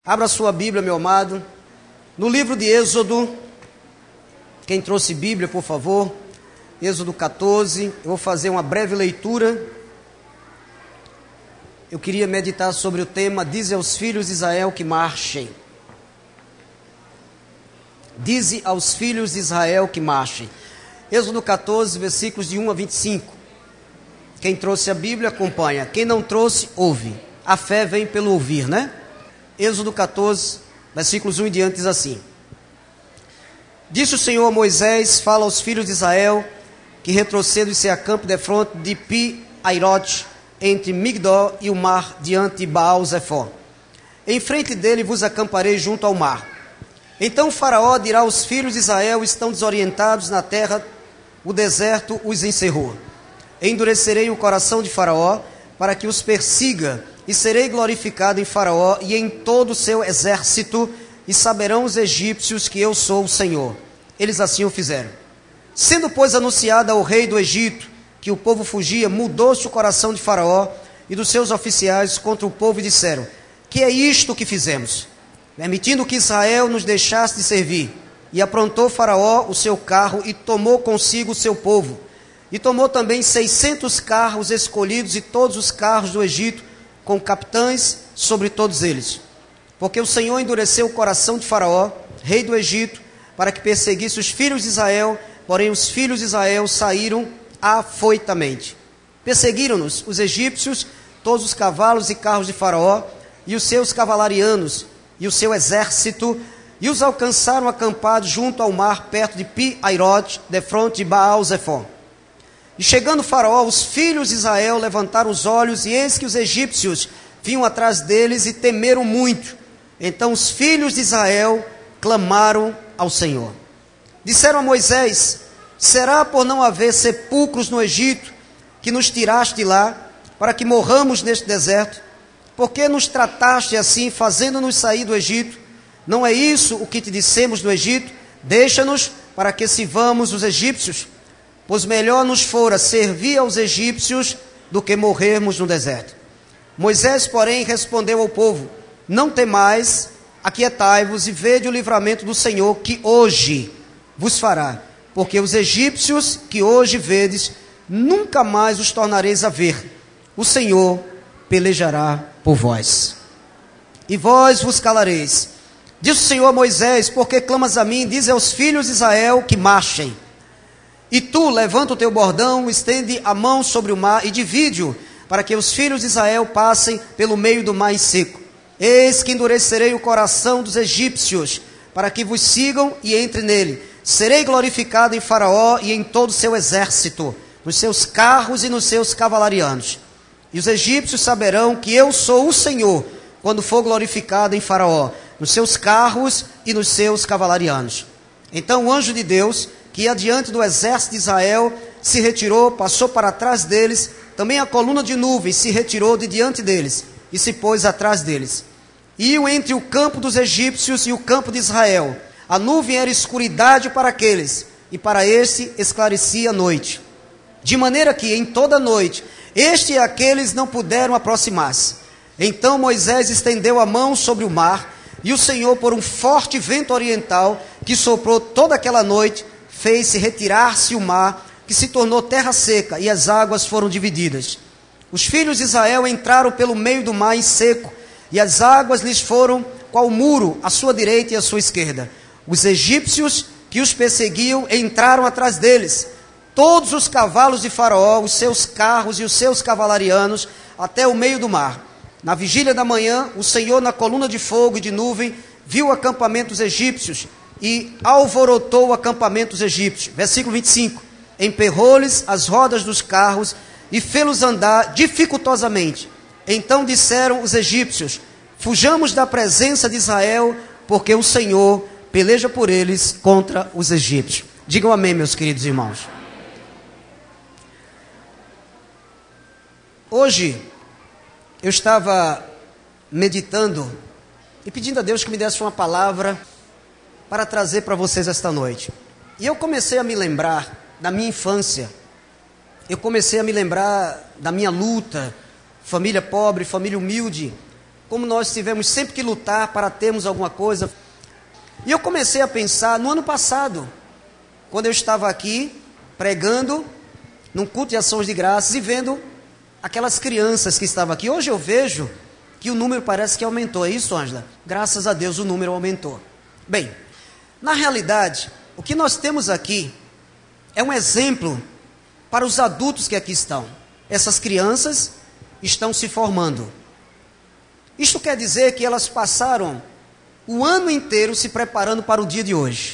Abra sua Bíblia, meu amado, no livro de Êxodo. Quem trouxe Bíblia, por favor, Êxodo 14, eu vou fazer uma breve leitura. Eu queria meditar sobre o tema: dize aos filhos de Israel que marchem. Dize aos filhos de Israel que marchem. Êxodo 14, versículos de 1 a 25. Quem trouxe a Bíblia, acompanha. Quem não trouxe, ouve. A fé vem pelo ouvir, né? Êxodo 14, versículos 1 em diante, diz assim: Disse o Senhor a Moisés: fala aos filhos de Israel que retrocedam e se acampem defronte de Pi-Airote, entre Migdol e o mar, diante de Baal-Zephon. Em frente dele vos acamparei junto ao mar. Então o Faraó dirá aos filhos de Israel: estão desorientados na terra, o deserto os encerrou. Endurecerei o coração de Faraó para que os persiga, e serei glorificado em Faraó e em todo o seu exército, e saberão os egípcios que eu sou o Senhor. Eles assim o fizeram. Sendo, pois, anunciado ao rei do Egito que o povo fugia, mudou-se o coração de Faraó e dos seus oficiais contra o povo, e disseram: que é isto que fizemos? Permitindo que Israel nos deixasse de servir. E aprontou Faraó o seu carro e tomou consigo o seu povo. E tomou também 600 carros escolhidos e todos os carros do Egito, com capitães sobre todos eles. Porque o Senhor endureceu o coração de Faraó, rei do Egito, para que perseguisse os filhos de Israel, porém os filhos de Israel saíram afoitamente. Perseguiram-nos os egípcios, todos os cavalos e carros de Faraó, e os seus cavalarianos, e o seu exército, e os alcançaram acampados junto ao mar, perto de Pi-Airote, defronte de Baal-Zephon. E chegando Faraó, os filhos de Israel levantaram os olhos, e eis que os egípcios vinham atrás deles e temeram muito. Então os filhos de Israel clamaram ao Senhor. Disseram a Moisés: será por não haver sepulcros no Egito que nos tiraste de lá, para que morramos neste deserto? Por que nos trataste assim, fazendo-nos sair do Egito? Não é isso o que te dissemos no Egito? Deixa-nos para que sirvamos os egípcios. Pois melhor nos fora servir aos egípcios do que morrermos no deserto. Moisés, porém, respondeu ao povo: não temais, aquietai-vos e vede o livramento do Senhor que hoje vos fará. Porque os egípcios que hoje vedes, nunca mais os tornareis a ver. O Senhor pelejará por vós. E vós vos calareis. Diz o Senhor a Moisés: porque clamas a mim? Diz aos filhos de Israel que marchem. E tu, levanta o teu bordão, estende a mão sobre o mar e divide-o, para que os filhos de Israel passem pelo meio do mar seco. Eis que endurecerei o coração dos egípcios, para que vos sigam e entrem nele. Serei glorificado em Faraó e em todo o seu exército, nos seus carros e nos seus cavalarianos. E os egípcios saberão que eu sou o Senhor, quando for glorificado em Faraó, nos seus carros e nos seus cavalarianos. Então o anjo de Deus, que ia diante do exército de Israel, se retirou, passou para trás deles. Também a coluna de nuvem se retirou de diante deles e se pôs atrás deles. Iam entre o campo dos egípcios e o campo de Israel. A nuvem era escuridade para aqueles, e para este esclarecia a noite. De maneira que em toda a noite este e aqueles não puderam aproximar-se. Então Moisés estendeu a mão sobre o mar, e o Senhor, por um forte vento oriental que soprou toda aquela noite, fez-se retirar-se o mar, que se tornou terra seca, e as águas foram divididas. Os filhos de Israel entraram pelo meio do mar em seco, e as águas lhes foram qual muro, à sua direita e à sua esquerda. Os egípcios que os perseguiam entraram atrás deles, todos os cavalos de Faraó, os seus carros e os seus cavalarianos, até o meio do mar. Na vigília da manhã, o Senhor, na coluna de fogo e de nuvem, viu o acampamento dos egípcios e alvorotou o acampamento dos egípcios. Versículo 25. Emperrou-lhes as rodas dos carros e fê-los andar dificultosamente. Então disseram os egípcios: fujamos da presença de Israel, porque o Senhor peleja por eles contra os egípcios. Digam amém, meus queridos irmãos. Hoje eu estava meditando e pedindo a Deus que me desse uma palavra para trazer para vocês esta noite. E eu comecei a me lembrar da minha infância. Eu comecei a me lembrar da minha luta, família pobre, família humilde. como nós tivemos sempre que lutar para termos alguma coisa. E eu comecei a pensar no ano passado, quando eu estava aqui pregando num culto de ações de graças e vendo aquelas crianças que estavam aqui. Hoje eu vejo que o número parece que aumentou. É isso, Ângela? Graças a Deus o número aumentou. Bem, na realidade, o que nós temos aqui é um exemplo para os adultos que aqui estão. Essas crianças estão se formando. Isto quer dizer que elas passaram o ano inteiro se preparando para o dia de hoje.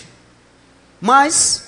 Mas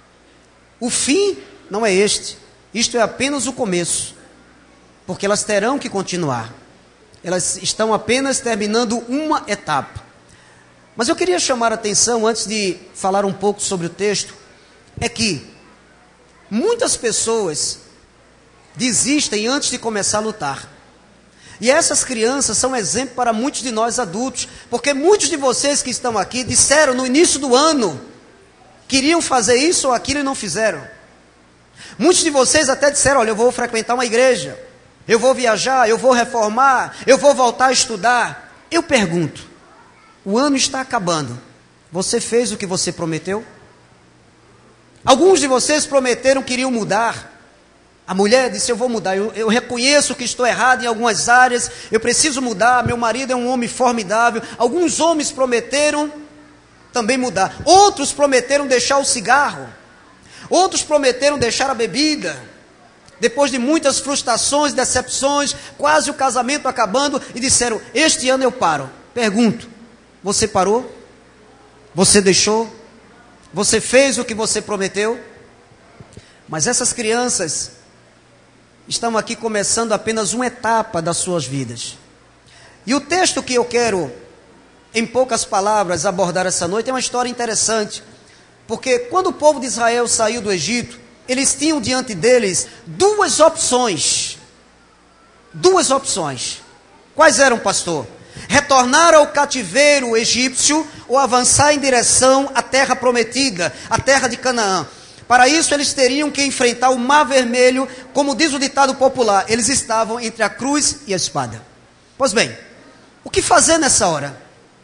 o fim não é este. Isto é apenas o começo. Porque elas terão que continuar. Elas estão apenas terminando uma etapa. Mas eu queria chamar a atenção, antes de falar um pouco sobre o texto, é que muitas pessoas desistem antes de começar a lutar. E essas crianças são exemplo para muitos de nós adultos, porque muitos de vocês que estão aqui disseram no início do ano, queriam fazer isso ou aquilo e não fizeram. Muitos de vocês até disseram, olha, eu vou frequentar uma igreja, eu vou viajar, eu vou reformar, eu vou voltar a estudar. Eu pergunto, o ano está acabando, você fez o que você prometeu? Alguns de vocês prometeram que iriam mudar. A mulher disse, eu vou mudar, eu reconheço que estou errado em algumas áreas, eu preciso mudar, meu marido é um homem formidável. Alguns homens prometeram também mudar. Outros prometeram deixar o cigarro. Outros prometeram deixar a bebida. Depois de muitas frustrações, decepções, quase o casamento acabando, e disseram, este ano eu paro. Pergunto, você parou? Você deixou? Você fez o que você prometeu? Mas essas crianças estão aqui começando apenas uma etapa das suas vidas. E o texto que eu quero, em poucas palavras, abordar essa noite é uma história interessante. Porque quando o povo de Israel saiu do Egito, eles tinham diante deles duas opções. Duas opções. Quais eram, pastor? Retornar ao cativeiro egípcio ou avançar em direção à terra prometida, a terra de Canaã. Para isso, eles teriam que enfrentar o Mar Vermelho, como diz o ditado popular, eles estavam entre a cruz e a espada. Pois bem, o que fazer nessa hora?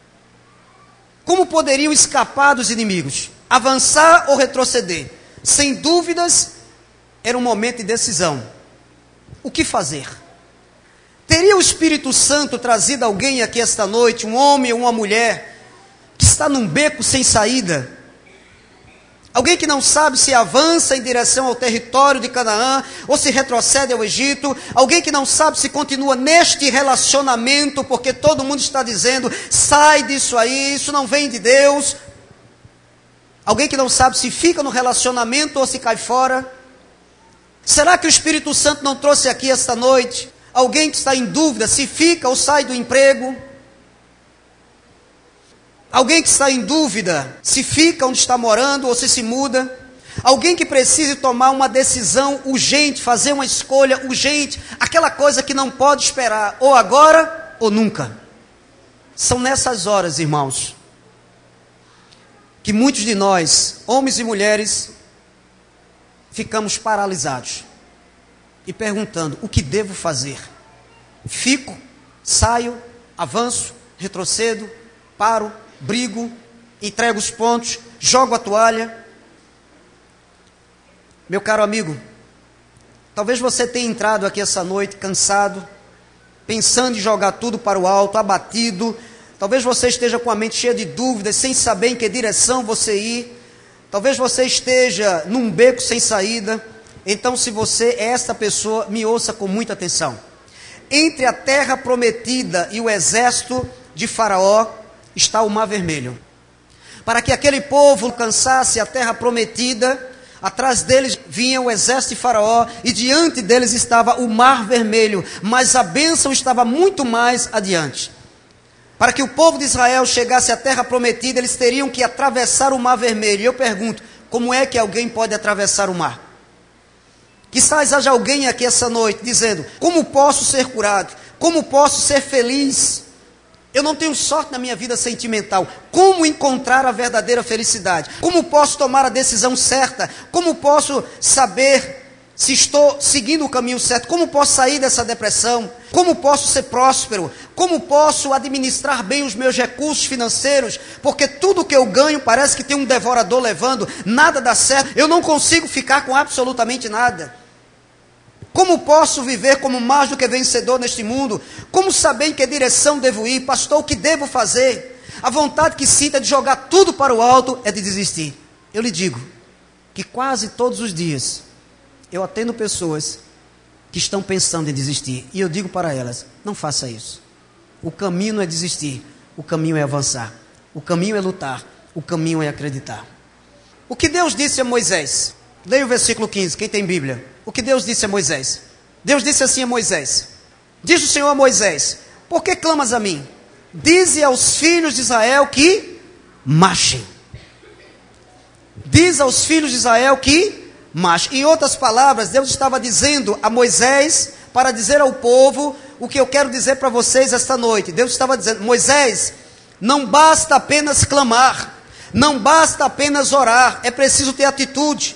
Como poderiam escapar dos inimigos? Avançar ou retroceder? Sem dúvidas, era um momento de decisão. O que fazer? Teria o Espírito Santo trazido alguém aqui esta noite, um homem ou uma mulher, que está num beco sem saída? Alguém que não sabe se avança em direção ao território de Canaã ou se retrocede ao Egito. Alguém que não sabe se continua neste relacionamento, porque todo mundo está dizendo, sai disso aí, isso não vem de Deus. Alguém que não sabe se fica no relacionamento ou se cai fora. Será que o Espírito Santo não trouxe aqui esta noite alguém que está em dúvida se fica ou sai do emprego? Alguém que está em dúvida se fica onde está morando ou se muda. Alguém que precise tomar uma decisão urgente, fazer uma escolha urgente. Aquela coisa que não pode esperar, ou agora ou nunca. São nessas horas, irmãos, que muitos de nós, homens e mulheres, ficamos paralisados. E perguntando, o que devo fazer? Fico, saio, avanço, retrocedo, paro, brigo, entrego os pontos, jogo a toalha. Meu caro amigo, talvez você tenha entrado aqui essa noite cansado, pensando em jogar tudo para o alto, abatido. Talvez você esteja com a mente cheia de dúvidas, sem saber em que direção você ir. Talvez você esteja num beco sem saída. Então, se você é esta pessoa, me ouça com muita atenção. Entre a terra prometida e o exército de Faraó está o Mar Vermelho. Para que aquele povo alcançasse a terra prometida, atrás deles vinha o exército de Faraó e diante deles estava o Mar Vermelho, mas a bênção estava muito mais adiante. Para que o povo de Israel chegasse à terra prometida, eles teriam que atravessar o Mar Vermelho. E eu pergunto, como é que alguém pode atravessar o mar? Quizás haja alguém aqui essa noite dizendo, como posso ser curado? Como posso ser feliz? Eu não tenho sorte na minha vida sentimental. Como encontrar a verdadeira felicidade? Como posso tomar a decisão certa? Como posso saber se estou seguindo o caminho certo, como posso sair dessa depressão, como posso ser próspero, como posso administrar bem os meus recursos financeiros, porque tudo que eu ganho parece que tem um devorador levando, nada dá certo, eu não consigo ficar com absolutamente nada. Como posso viver como mais do que vencedor neste mundo? Como saber em que direção devo ir? Pastor, o que devo fazer? A vontade que sinto de jogar tudo para o alto é de desistir. Eu lhe digo que quase todos os dias eu atendo pessoas que estão pensando em desistir. E eu digo para elas, não faça isso. O caminho não é desistir, o caminho é avançar. O caminho é lutar, o caminho é acreditar. O que Deus disse a Moisés? Leia o versículo 15, quem tem Bíblia. O que Deus disse a Moisés? Deus disse assim a Moisés: diz o Senhor a Moisés, por que clamas a mim? Dize aos filhos de Israel que marchem. Diz aos filhos de Israel que mas, em outras palavras, Deus estava dizendo a Moisés para dizer ao povo o que eu quero dizer para vocês esta noite. Deus estava dizendo, Moisés, não basta apenas clamar, não basta apenas orar, é preciso ter atitude.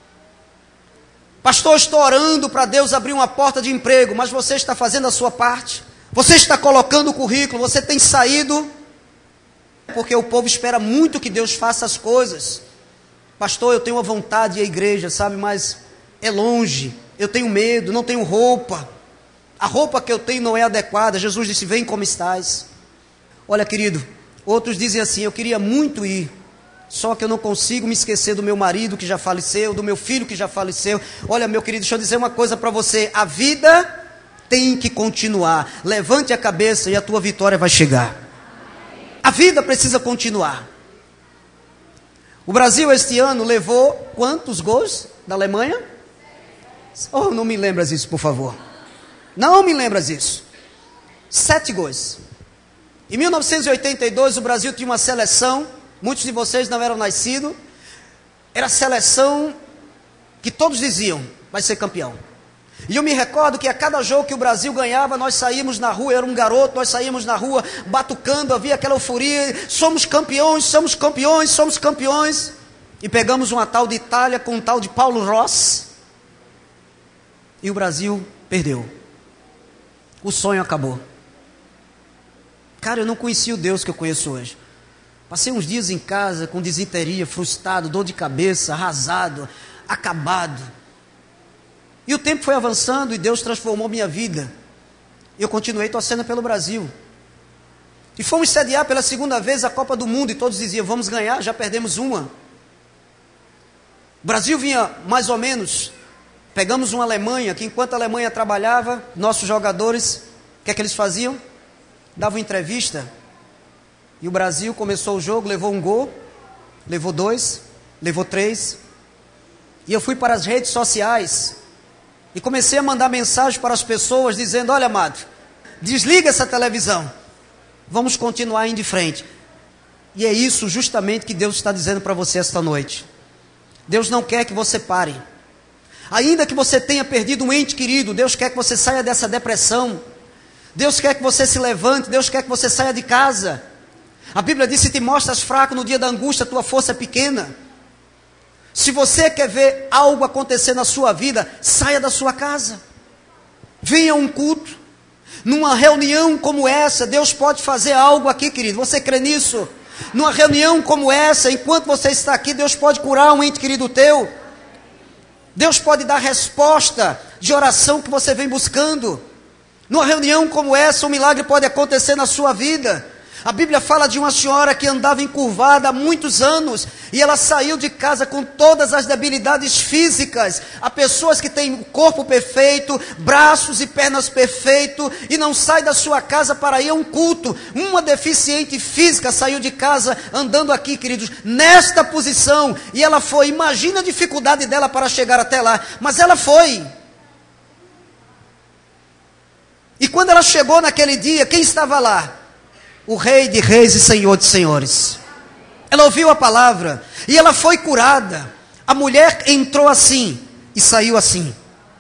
Pastor, estou orando para Deus abrir uma porta de emprego, mas você está fazendo a sua parte? Você está colocando o currículo, você tem saído? Porque o povo espera muito que Deus faça as coisas. Pastor, eu tenho uma vontade de ir à igreja, sabe, mas é longe, eu tenho medo, não tenho roupa, a roupa que eu tenho não é adequada. Jesus disse, vem como estás. Olha, querido, outros dizem assim, eu queria muito ir, só que eu não consigo me esquecer do meu marido que já faleceu, do meu filho que já faleceu. Olha, meu querido, deixa eu dizer uma coisa para você, a vida tem que continuar, levante a cabeça e a tua vitória vai chegar. A vida precisa continuar. O Brasil este ano levou quantos gols da Alemanha? Oh, não me lembras isso, por favor. Não me lembras isso. 7 gols. Em 1982 o Brasil tinha uma seleção, muitos de vocês não eram nascidos, era a seleção que todos diziam, vai ser campeão. E eu me recordo que a cada jogo que o Brasil ganhava, nós saímos na rua, eu era um garoto, nós saímos na rua batucando, havia aquela euforia, somos campeões, somos campeões, somos campeões. E pegamos uma tal de Itália com um tal de Paulo Rossi, e o Brasil perdeu. O sonho acabou. Cara, eu não conhecia o Deus que eu conheço hoje. Passei uns dias em casa com disenteria, frustrado, dor de cabeça, arrasado, acabado. E o tempo foi avançando e Deus transformou minha vida. Eu continuei torcendo pelo Brasil. E fomos sediar pela segunda vez a Copa do Mundo e todos diziam, vamos ganhar, já perdemos uma. O Brasil vinha mais ou menos, pegamos uma Alemanha, que enquanto a Alemanha trabalhava, nossos jogadores, o que é que eles faziam? Davam entrevista. E o Brasil começou o jogo, levou um gol, levou 2, levou 3. E eu fui para as redes sociais e comecei a mandar mensagem para as pessoas dizendo, olha amado, desliga essa televisão, vamos continuar indo de frente. E é isso justamente que Deus está dizendo para você esta noite. Deus não quer que você pare. Ainda que você tenha perdido um ente querido, Deus quer que você saia dessa depressão. Deus quer que você se levante, Deus quer que você saia de casa. A Bíblia diz, se te mostras fraco no dia da angústia, tua força é pequena. Se você quer ver algo acontecer na sua vida, saia da sua casa. Venha a um culto. Numa reunião como essa, Deus pode fazer algo aqui, querido. Você crê nisso? Numa reunião como essa, enquanto você está aqui, Deus pode curar um ente querido teu. Deus pode dar resposta de oração que você vem buscando. Numa reunião como essa, um milagre pode acontecer na sua vida. A Bíblia fala de uma senhora que andava encurvada há muitos anos e ela saiu de casa com todas as debilidades físicas. Há pessoas que têm o corpo perfeito, braços e pernas perfeitos e não sai da sua casa para ir a um culto. Uma deficiente física saiu de casa andando aqui, queridos, nesta posição, e ela foi. Imagina a dificuldade dela para chegar até lá, mas ela foi. E quando ela chegou naquele dia, quem estava lá? O Rei de Reis e Senhor de Senhores. Ela ouviu a palavra e ela foi curada. A mulher entrou assim e saiu assim.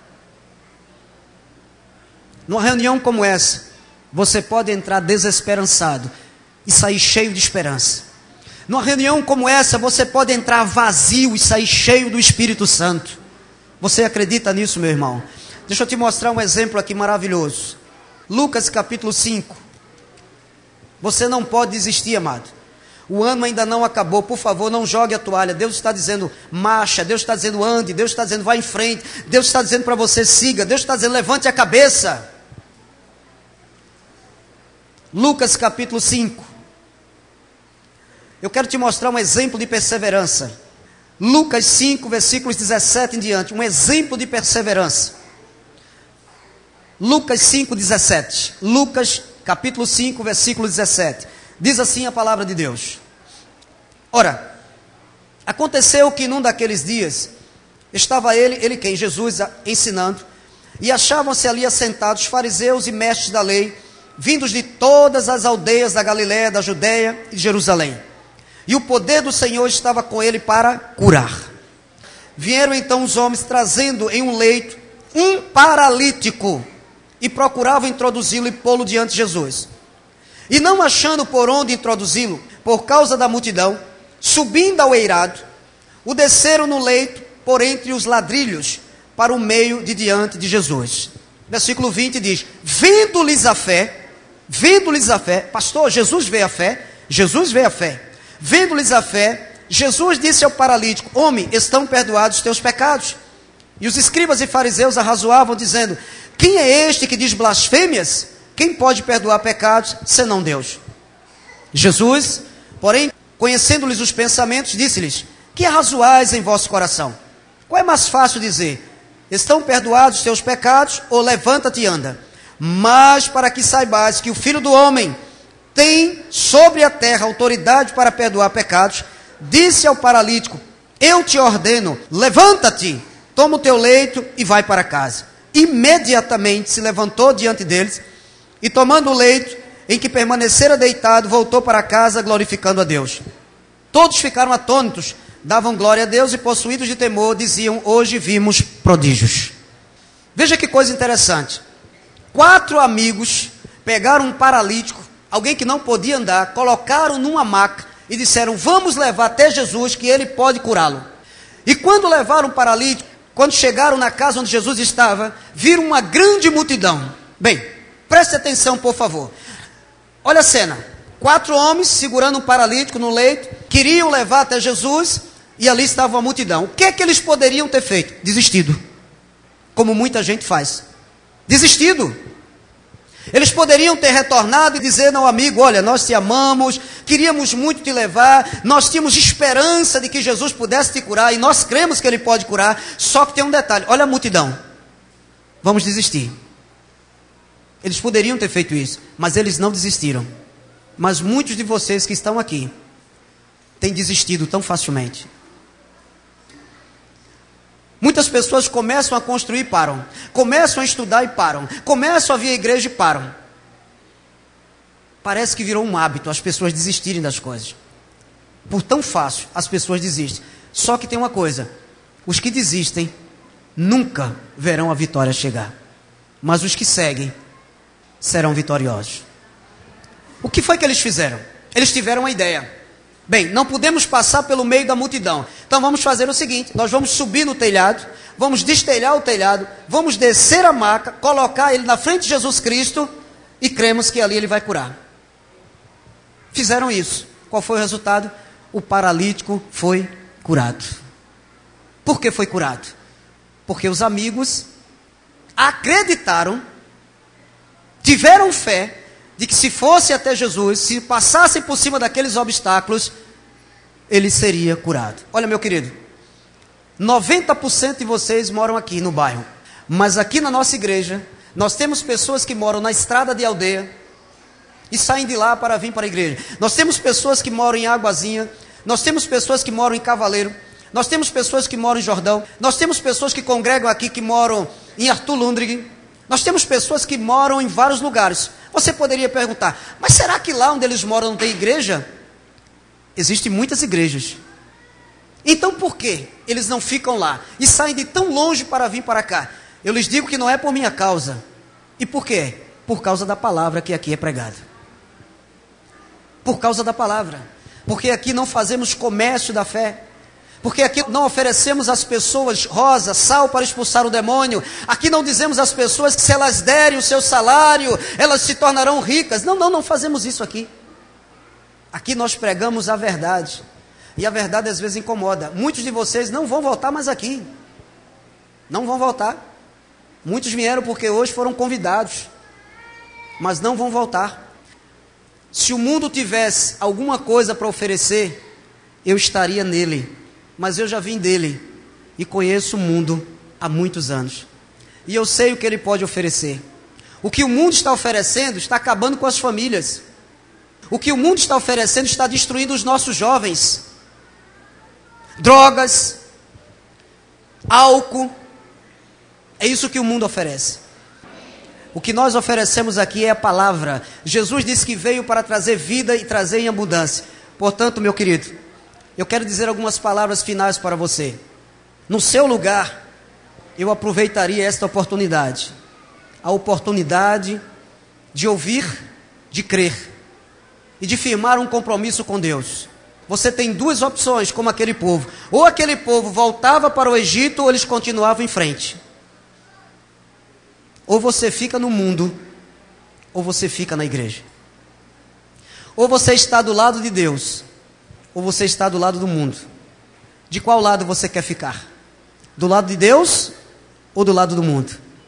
Numa reunião como essa, você pode entrar desesperançado e sair cheio de esperança. Numa reunião como essa, você pode entrar vazio e sair cheio do Espírito Santo. Você acredita nisso, meu irmão? Deixa eu te mostrar um exemplo aqui maravilhoso. Lucas capítulo 5. Você não pode desistir, amado. O ano ainda não acabou, por favor, não jogue a toalha. Deus está dizendo marcha, Deus está dizendo ande, Deus está dizendo vá em frente, Deus está dizendo para você siga, Deus está dizendo levante a cabeça. Lucas capítulo 5. Eu quero te mostrar um exemplo de perseverança. Lucas 5, versículos 17 em diante, um exemplo de perseverança. Lucas 5, 17. Lucas capítulo 5, versículo 17. Diz assim a palavra de Deus. Ora, aconteceu que num daqueles dias, estava ele quem? Jesus ensinando, e achavam-se ali assentados fariseus e mestres da lei, vindos de todas as aldeias da Galiléia, da Judéia e de Jerusalém. E o poder do Senhor estava com ele para curar. Vieram então os homens trazendo em um leito um paralítico, e procuravam introduzi-lo e pô-lo diante de Jesus. E não achando por onde introduzi-lo, por causa da multidão, subindo ao eirado, o desceram no leito, por entre os ladrilhos, para o meio de diante de Jesus. Versículo 20 diz, vendo-lhes a fé, pastor, Jesus vê a fé, vendo-lhes a fé, Jesus disse ao paralítico, homem, estão perdoados os teus pecados. E os escribas e fariseus arrazoavam, dizendo, quem é este que diz blasfêmias? Quem pode perdoar pecados, senão Deus? Jesus, porém, conhecendo-lhes os pensamentos, disse-lhes, que arrazoais em vosso coração? Qual é mais fácil dizer, estão perdoados os teus pecados, ou levanta-te e anda? Mas para que saibais que o Filho do Homem tem sobre a terra autoridade para perdoar pecados, disse ao paralítico, eu te ordeno, levanta-te, toma o teu leito e vai para casa. Imediatamente se levantou diante deles, e tomando o leito em que permanecera deitado, voltou para casa glorificando a Deus. Todos ficaram atônitos, davam glória a Deus e possuídos de temor, diziam, hoje vimos prodígios. Veja que coisa interessante. 4 amigos pegaram um paralítico, alguém que não podia andar, colocaram numa maca e disseram, vamos levar até Jesus que ele pode curá-lo. E quando levaram o paralítico, quando chegaram na casa onde Jesus estava, viram uma grande multidão. Bem, preste atenção, por favor. Olha a cena. 4 homens segurando um paralítico no leito, queriam levar até Jesus, e ali estava uma multidão. O que é que eles poderiam ter feito? Desistido. Como muita gente faz. Desistido. Eles poderiam ter retornado e dizer ao amigo, olha, nós te amamos, queríamos muito te levar, nós tínhamos esperança de que Jesus pudesse te curar, e nós cremos que ele pode curar, só que tem um detalhe, olha a multidão, vamos desistir. Eles poderiam ter feito isso, mas eles não desistiram. Mas muitos de vocês que estão aqui, têm desistido tão facilmente. Muitas pessoas começam a construir e param. Começam a estudar e param. Começam a vir à igreja e param. Parece que virou um hábito as pessoas desistirem das coisas. Por tão fácil, as pessoas desistem. Só que tem uma coisa. Os que desistem nunca verão a vitória chegar. Mas os que seguem serão vitoriosos. O que foi que eles fizeram? Eles tiveram uma ideia. Bem, não podemos passar pelo meio da multidão. Então vamos fazer o seguinte, nós vamos subir no telhado, vamos destelhar o telhado, vamos descer a maca, colocar ele na frente de Jesus Cristo e cremos que ali ele vai curar. Fizeram isso. Qual foi o resultado? O paralítico foi curado. Por que foi curado? Porque os amigos acreditaram, tiveram fé, de que se fosse até Jesus, se passassem por cima daqueles obstáculos, ele seria curado. Olha, meu querido, 90% de vocês moram aqui no bairro, mas aqui na nossa igreja, nós temos pessoas que moram na estrada de aldeia, e saem de lá para vir para a igreja. Nós temos pessoas que moram em Águazinha, nós temos pessoas que moram em Cavaleiro, nós temos pessoas que moram em Jordão, nós temos pessoas que congregam aqui, que moram em Arthur Lundrig, nós temos pessoas que moram em vários lugares. Você poderia perguntar, mas será que lá onde eles moram não tem igreja? Existem muitas igrejas. Então por que eles não ficam lá e saem de tão longe para vir para cá? Eu lhes digo que não é por minha causa. E por quê? Por causa da palavra que aqui é pregada. Por causa da palavra. Porque aqui não fazemos comércio da fé. Porque aqui não oferecemos às pessoas rosa, sal para expulsar o demônio. Aqui não dizemos às pessoas que se elas derem o seu salário, elas se tornarão ricas. Não fazemos isso aqui. Aqui nós pregamos a verdade. E a verdade às vezes incomoda. Muitos de vocês não vão voltar mais aqui. Não vão voltar. Muitos vieram porque hoje foram convidados. Mas não vão voltar. Se o mundo tivesse alguma coisa para oferecer, eu estaria nele. Mas eu já vim dele e conheço o mundo há muitos anos. E eu sei o que ele pode oferecer. O que o mundo está oferecendo está acabando com as famílias. O que o mundo está oferecendo está destruindo os nossos jovens. Drogas, álcool, é isso que o mundo oferece. O que nós oferecemos aqui é a palavra. Jesus disse que veio para trazer vida e trazer em abundância. Portanto, meu querido, eu quero dizer algumas palavras finais para você. No seu lugar, eu aproveitaria esta oportunidade. A oportunidade de ouvir, de crer e de firmar um compromisso com Deus. Você tem duas opções como aquele povo. Ou aquele povo voltava para o Egito ou eles continuavam em frente. Ou você fica no mundo, ou você fica na igreja. Ou você está do lado de Deus, ou você está do lado do mundo. De qual lado você quer ficar? Do lado de Deus ou do lado do mundo?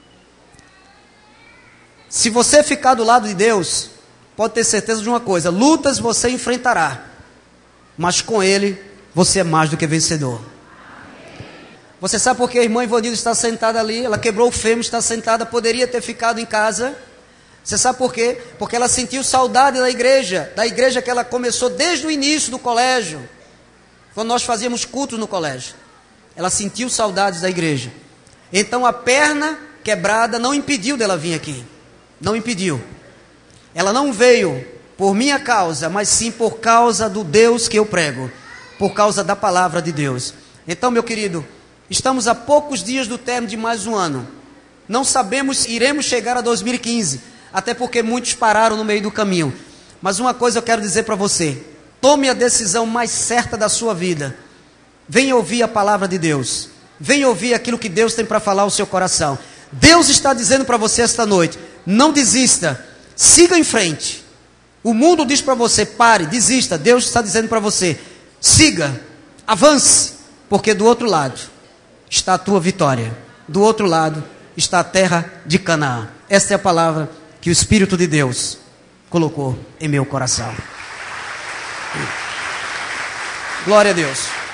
Se você ficar do lado de Deus, pode ter certeza de uma coisa: lutas você enfrentará, mas com Ele você é mais do que vencedor. Você sabe por que a irmã Ivanilda está sentada ali? Ela quebrou o fêmur, está sentada, poderia ter ficado em casa. Você sabe por quê? Porque ela sentiu saudade da igreja que ela começou desde o início do colégio, quando nós fazíamos cultos no colégio. Ela sentiu saudades da igreja. Então a perna quebrada não impediu dela vir aqui. Não impediu. Ela não veio por minha causa, mas sim por causa do Deus que eu prego, por causa da palavra de Deus. Então, meu querido, estamos a poucos dias do término de mais um ano. Não sabemos se iremos chegar a 2015, até porque muitos pararam no meio do caminho. Mas uma coisa eu quero dizer para você: tome a decisão mais certa da sua vida. Venha ouvir a palavra de Deus. Venha ouvir aquilo que Deus tem para falar ao seu coração. Deus está dizendo para você esta noite: não desista, siga em frente. O mundo diz para você: pare, desista. Deus está dizendo para você: siga, avance, porque do outro lado está a tua vitória. Do outro lado está a terra de Canaã. Esta é a palavra que o Espírito de Deus colocou em meu coração. Glória a Deus.